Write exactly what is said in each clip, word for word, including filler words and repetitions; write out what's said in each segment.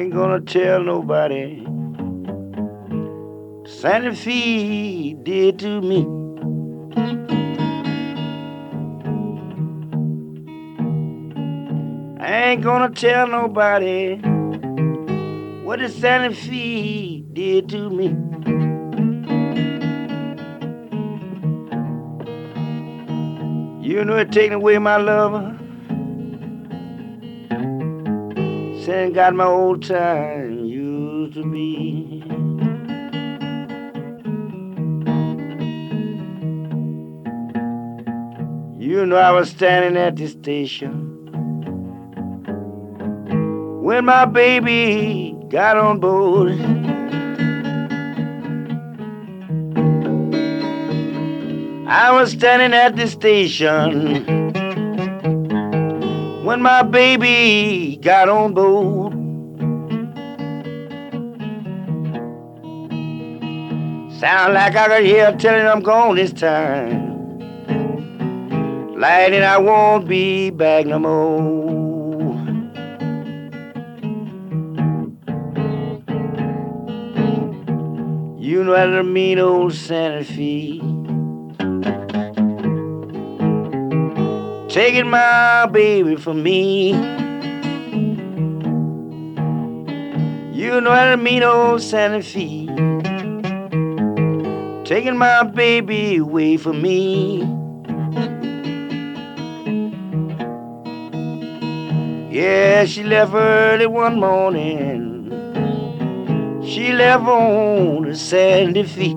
ain't gonna tell nobody. Santa Fe did to me. I ain't gonna tell nobody what the Santa Fe did to me. You know it taking away my lover. Saying got my old time used to be. You know I was standing at the station when my baby got on board. I was standing at the station when my baby got on board. Sound like I could hear telling I'm gone this time. Lighting, I won't be back no more. You know that mean old Santa Fe taking my baby from me. You know that mean old Santa Fe taking my baby away from me. Yeah, she left early one morning. She left on a Santa Fe.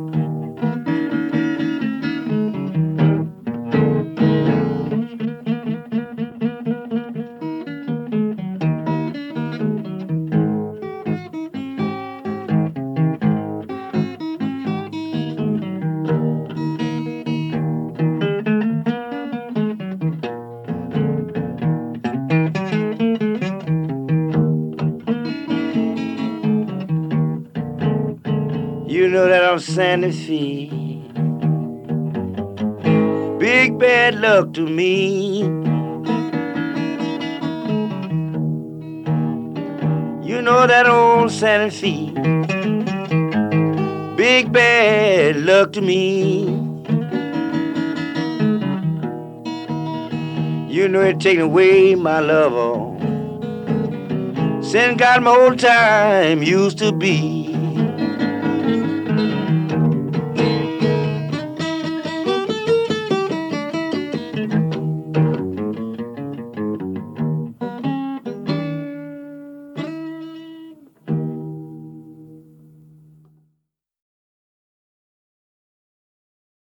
You know that I'm Santa Fe. Big bad luck to me. You know that old Santa Fe. Big bad luck to me. You know it taking away my lover. Since got my old time used to be.